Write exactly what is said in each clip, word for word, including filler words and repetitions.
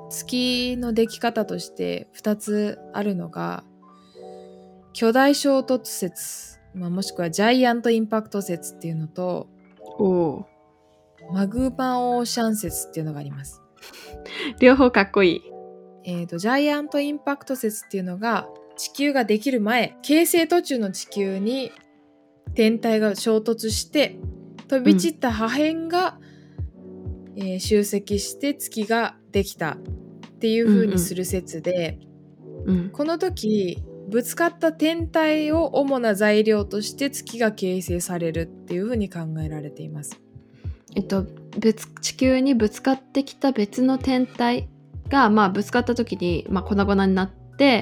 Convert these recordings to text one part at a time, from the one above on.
月のでき方としてふたつあるのが、巨大衝突説、まあ、もしくはジャイアントインパクト説っていうのと、 おマグマオーシャン説っていうのがあります。 両方かっこいい。 えーと、ジャイアントインパクト説っていうのが、地球ができる前、形成途中の地球に天体が衝突して飛び散った破片が、うんえー、集積して月ができたっていう風にする説で、 うんうん、 この時ぶつかった天体を主な材料として月が形成されるっていう風に考えられています。 えっと、別地球にぶつかってきた別の天体が、まあ、ぶつかった時に、まあ、粉々になって、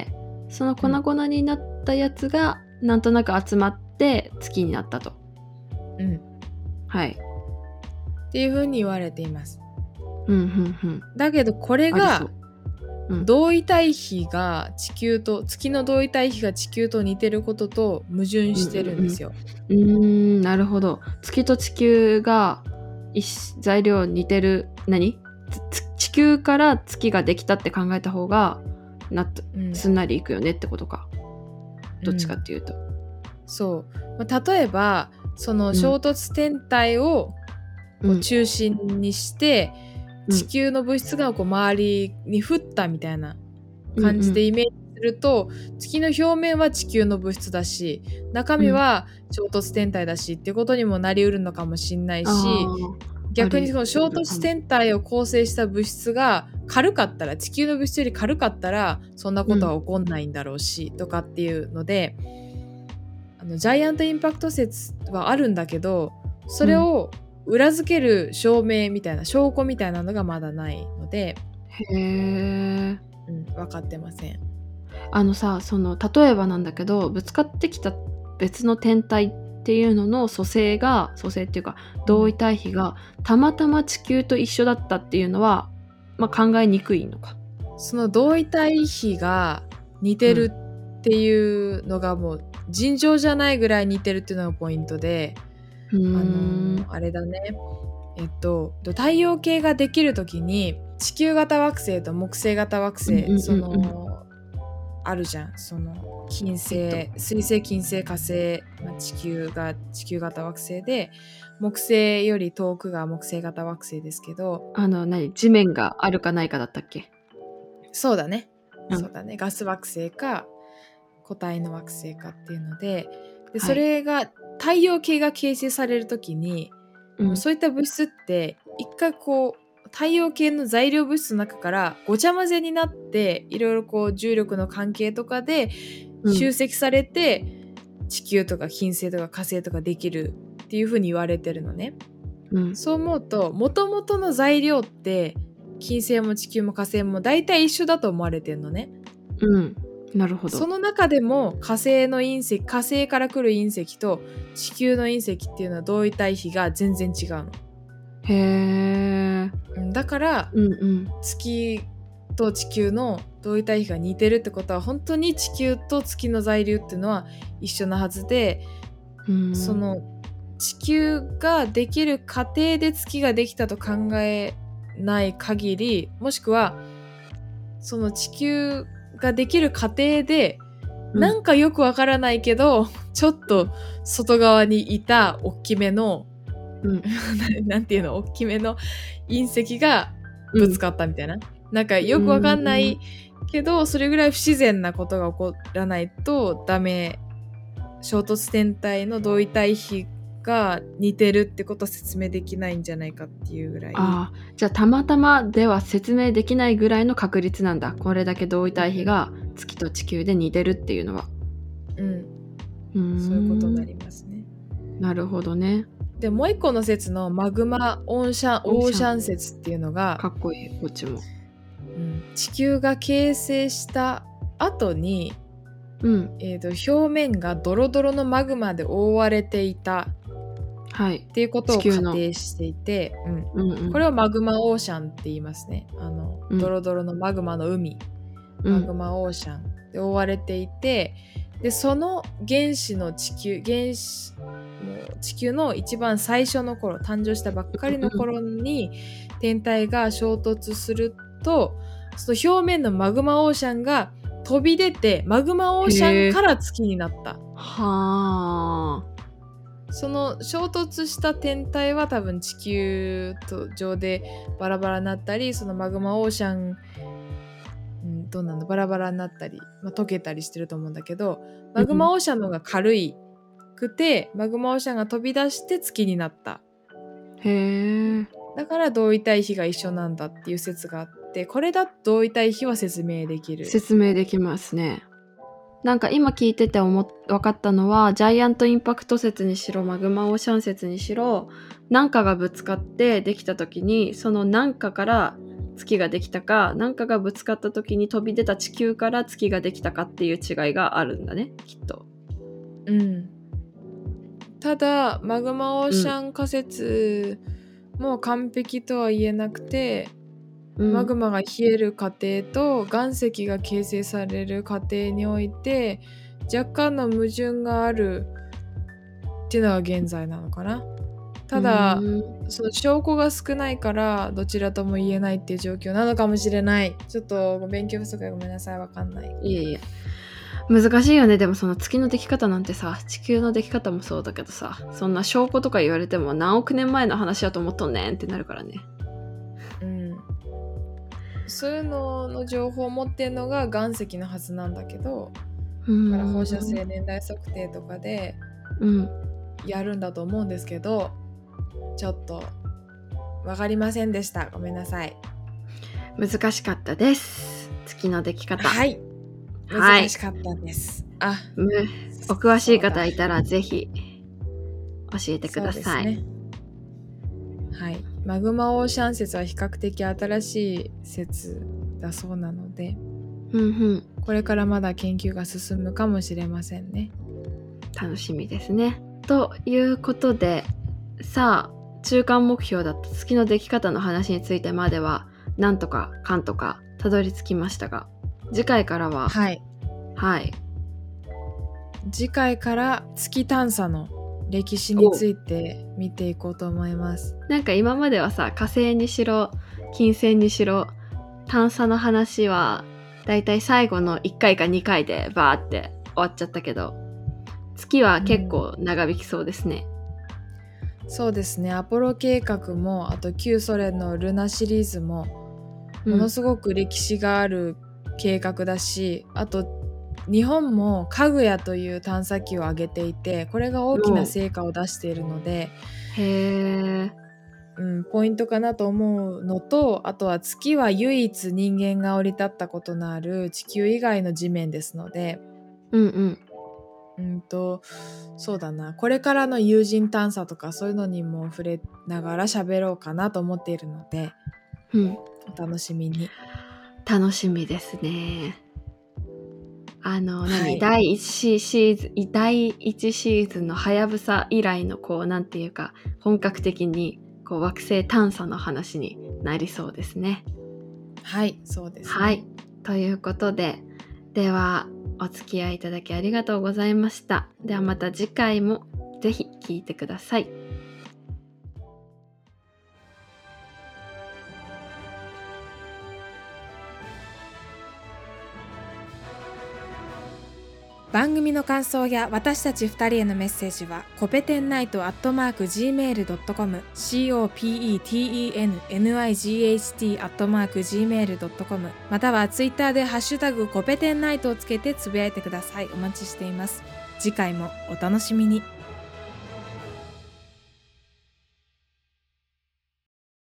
その粉々になったやつが、うん、なんとなく集まって月になったと。 うん。 はい。 っていう風に言われています。 うんうんうん。 だけどこれが、うん、同位体比が地球と月の同位体比が地球と似てることと矛盾してるんですよ。 うんうんうん、うーん、なるほど。月と地球が材料似てる。何？地球から月ができたって考えた方がな、うん、すんなりいくよねってことか。どっちかっていうと、うん、 そう、まあ、例えばその衝突天体をこう中心にして、うん、地球の物質がこう周りに降ったみたいな感じでイメージすると、うんうん、月の表面は地球の物質だし、中身は衝突天体だしっていうことにもなりうるのかもしれないし、逆にその衝突天体を構成した物質が軽かったら、地球の物質より軽かったらそんなことは起こんないんだろうし、うん、とかっていうので、あのジャイアントインパクト説はあるんだけど、それを裏付ける証明みたいな、証拠みたいなのがまだないので、 へー、 うん、分かってません。 あのさ、その例えばなんだけど、ぶつかってきた別の天体っていうのの組成が組成っていうか同位体比がたまたま地球と一緒だったっていうのは、まあ、考えにくいのか。 その同位体比が似てるっていうのがもう尋常じゃないぐらい似てるっていうのがポイントで、 うーんあのあれだね、えっと太陽系ができるときに地球型惑星と木星型惑星、うんうんうんうん、そのあるじゃん、その金星、えっと、水星、金星、火星、まあ、地球が地球型惑星で、木星より遠くが木星型惑星ですけど、 あの何地面があるかないかだったっけ？ そうだね、 うん、 そうだね、ガス惑星か固体の惑星かっていうので、でそれが太陽系が形成されるときに、うん、そういった物質って一回こう太陽系の材料物質の中からごちゃ混ぜになって、いろいろこう重力の関係とかで集積されて、うん、地球とか金星とか火星とかできるっていう風に言われてるのね、うん、そう思うと元々の材料って金星も地球も火星も大体一緒だと思われてるのね。 うん、なるほど。 その中でも火星の隕石、火星から来る隕石と地球の隕石っていうのは同位体比が全然違うの。 へー。 だから、うんうん、月と地球の同位体比が似てるってことは本当に地球と月の材料っていうのは一緒なはずで、うん、その地球ができる過程で月ができたと考えない限り、もしくはその地球ができる過程で、うん、なんかよくわからないけどちょっと外側にいた大きめの、うん、なんていうの、大きめの隕石がぶつかったみたいな、うん、なんかよくわかんないけど、それぐらい不自然なことが起こらないとダメ、衝突天体の同位体比が似てるってことは説明できないんじゃないかっていうぐらい。 ああ、じゃあたまたまでは説明できないぐらいの確率なんだ、これだけ同位体比が月と地球で似てるっていうのは。 うん、うん、そういうことになりますね。 なるほどね。 でもう一個の説のマグマオーシャンオーシャン説っていうのがかっこいい、こっちも、 うん、地球が形成した後に、うんえーと、表面がドロドロのマグマで覆われていた、はい、っていうことを仮定していて、うんうんうん、これをマグマオーシャンって言いますね。あの、うん、ドロドロのマグマの海、マグマオーシャンで覆われていて、でその原子の地球原子もう地球の一番最初の頃、誕生したばっかりの頃に天体が衝突するとその表面のマグマオーシャンが飛び出てマグマオーシャンから月になった。 はあ。 その衝突した天体は多分地球と上でバラバラになったり、そのマグマオーシャン、うん、どうなのバラバラになったり、まあ、溶けたりしてると思うんだけど、マグマオーシャンの方が軽いくて、マグマオーシャンが飛び出して月になった。 へえ。 だから同位体比が一緒なんだっていう説があって、これだと同位体比は説明できる。 説明できますね。なんか今聞いてて思っ分かったのは、ジャイアントインパクト説にしろマグマオーシャン説にしろ、何かがぶつかってできた時に、その何かから月ができたか、何かがぶつかった時に飛び出た地球から月ができたかっていう違いがあるんだね、きっと。 うん。ただマグマオーシャン仮説も完璧とは言えなくて、うん、マグマが冷える過程と岩石が形成される過程において若干の矛盾があるっていうのが現在なのかな。ただその証拠が少ないからどちらとも言えないっていう状況なのかもしれない。ちょっと勉強不足でごめんなさい、わかんない。 いえいえ、難しいよね。でもその月の出来方なんてさ、地球の出来方もそうだけどさ、そんな証拠とか言われても何億年前の話だと思っとんねんってなるからね。 うん、そういうのの情報を持ってるのが岩石のはずなんだけど、だから放射性年代測定とかでやるんだと思うんですけど、ちょっと分かりませんでした。ごめんなさい。 難しかったです。月の出来方。 はい。難しかったです。はい、あ、 お詳しい方いたらぜひ教えてください。そうですね。 はい。マグマオーシャン説は比較的新しい説だそうなので、 うんうん、 これからまだ研究が進むかもしれませんね。 楽しみですね。ということで、さあ中間目標だった月の出来方の話についてまではなんとかかんとかたどり着きましたが、次回からははいはい次回から月探査の歴史について見ていこうと思います。 なんか今まではさ、火星にしろ金星にしろ探査の話はだいたい最後のいっかいかにかいでバーって終わっちゃったけど、月は結構長引きそうですね。 うん、そうですね。アポロ計画もあと旧ソ連のルナシリーズもものすごく歴史がある計画だし、うん、あと日本もかぐやという探査機を上げていて、これが大きな成果を出しているので、 へー、 うん、ポイントかなと思うのと、あとは月は唯一人間が降り立ったことのある地球以外の地面ですので、 うんうんうんとそうだな、これからの有人探査とかそういうのにも触れながら喋ろうかなと思っているので、 うん、 お楽しみに。 楽しみですね。あの、 はい、 何だいいちシーズンだいいちシーズンのはやぶさ以来のこうなんていうか本格的にこう惑星探査の話になりそうですね。 はい、そうですね。 はい、ということで、ではお付き合いいただきありがとうございました。ではまた次回もぜひ聞いてください。 番組の感想や私たちふたりへのメッセージはコペテンナイトアットマーク ジーメールドットコム コペテンナイト アットマーク ジーメールドットコム またはツイッターでハッシュタグコペテンナイトをつけてつぶやいてください。お待ちしています。次回もお楽しみに。